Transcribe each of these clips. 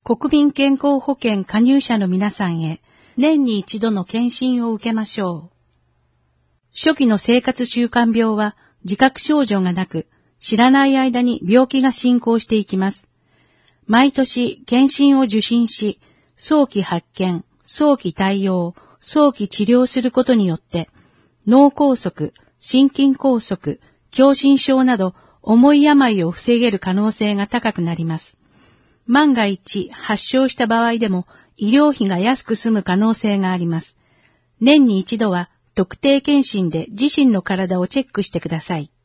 国民健康保険加入者の皆さんへ、年に一度の検診を受けましょう。初期の生活習慣病は自覚症状がなく、知らない間に病気が進行していきます。毎年検診を受診し、早期発見、早期対応、早期治療することによって、脳梗塞、心筋梗塞、狭心症など重い病を防げる可能性が高くなります。万が一発症した場合でも医療費が安く済む可能性があります。年に一度は特定健診で自身の体をチェックしてください。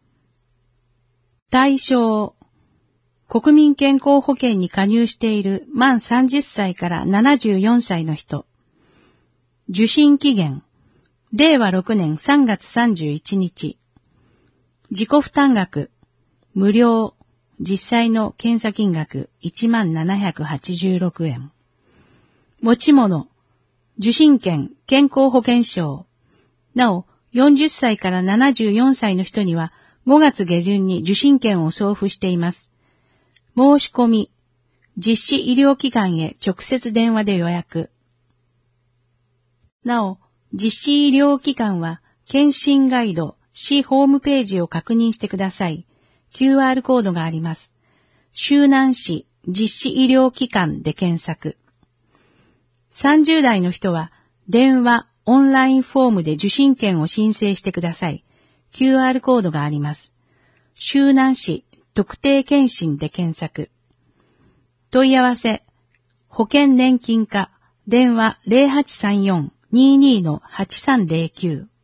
対象、国民健康保険に加入している満30歳から74歳の人。受診期限、令和6年3月31日。自己負担額、無料。実際の検査金額1786円。持ち物、受診券、健康保険証。なお、40歳から74歳の人には5月下旬に受診券を送付しています。申し込み、実施医療機関へ直接電話で予約。なお、実施医療機関は検診ガイド、市ホームページを確認してください。QR コードがあります。周南市実施医療機関で検索。30代の人は電話、オンラインフォームで受診券を申請してください。QR コードがあります。周南市特定健診で検索。問い合わせ、保険年金課、電話 0834-22-8309。